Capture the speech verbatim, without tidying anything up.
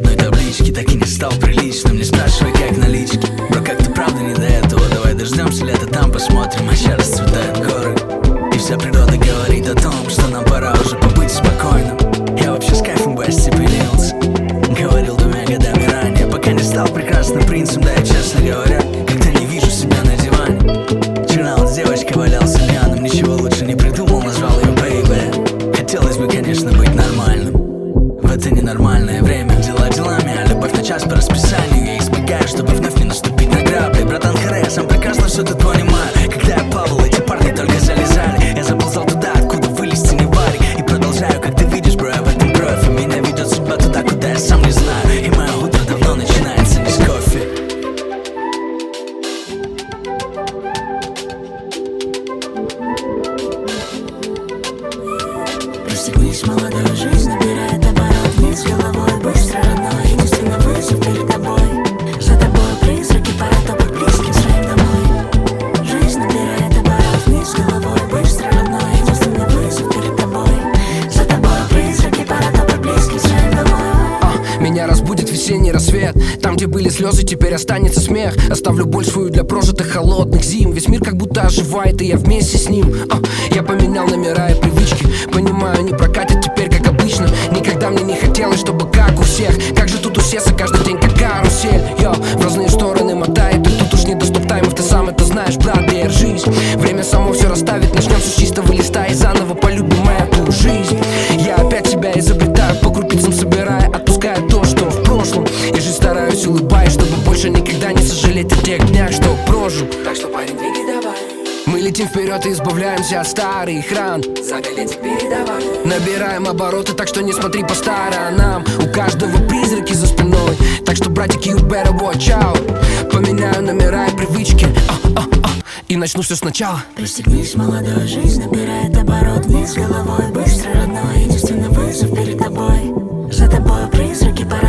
одной таблички, так и не стал приличным. Не спрашивай, как налички, бро, как-то правда не до этого. Давай дождемся лета, там посмотрим, а ща расцветают горы. И вся природа говорит о том, что нам пора уже побыть спокойным. Я вообще с кайфом бы остепенился, говорил двумя годами ранее, пока не стал прекрасным принцем. Да, и честно говоря, как-то не вижу себя на диване. Вчера он с девочкой валялся пьяным, ничего лучше не придумал, назвал ее бэйбэ. Хотелось бы, конечно, быть нормальным в это ненормальное время. Дела делами, а любовь на час по расписанию. Я избегаю, чтобы вновь не наступить на грабли. Братан Харе, я сам прекрасно все тут понимаю. Когда я плавал, эти парни только залезали. Я заползал туда, откуда вылезти не варик. И продолжаю, как ты видишь, бро, я в этом профи. Меня ведет судьба туда, куда я сам не знаю. И мое утро давно начинается не с кофе. Пристегнись, молодая жизнь набирает оборот. Вниз головой, быстро, родной. Единственный вызов перед тобой. За тобой призраки, пора топать близким своим домой. Жизнь набирает оборот. Вниз головой, быстро, родной. Единственный вызов перед тобой. За тобой призраки, пора топать близким своим домой. а, Меня разбудит весенний рассвет. Там, где были слезы, теперь останется смех. Оставлю боль свою для прожитых холодных зим. Весь мир как будто оживает, и я вместе с ним. а, Я поменял номера и привычки. Понимаю, не прокатит теперь, как обычно. Никогда мне не хотелось, чтобы как у всех. Как же тут усесться каждый день, как карусель. Йо, в разные стороны мотает. И тут уж не до стоп-таймов, ты сам это знаешь, брат, держись. Время само все расставит, начнем с чистого листа. И заново полюбим эту жизнь. Я опять себя изобретаю, по крупицам собирая, отпуская то, что в прошлом. И жизнь стараюсь, улыбаясь, чтобы больше никогда не сожалеть о тех днях, что прожил. Так что, парень, двигай давай. Мы летим вперед и избавляемся от старых ран. За билетик передавай. Набираем обороты, так что не смотри по сторонам. У каждого призраки за спиной, так что, братики, you better watch out. Поменяю номера и привычки, а, а, а, и начну все сначала. Пристегнись, молодая жизнь набирает оборот. Вниз головой, быстро, родной. Единственный вызов перед тобой. За тобой призраки, пора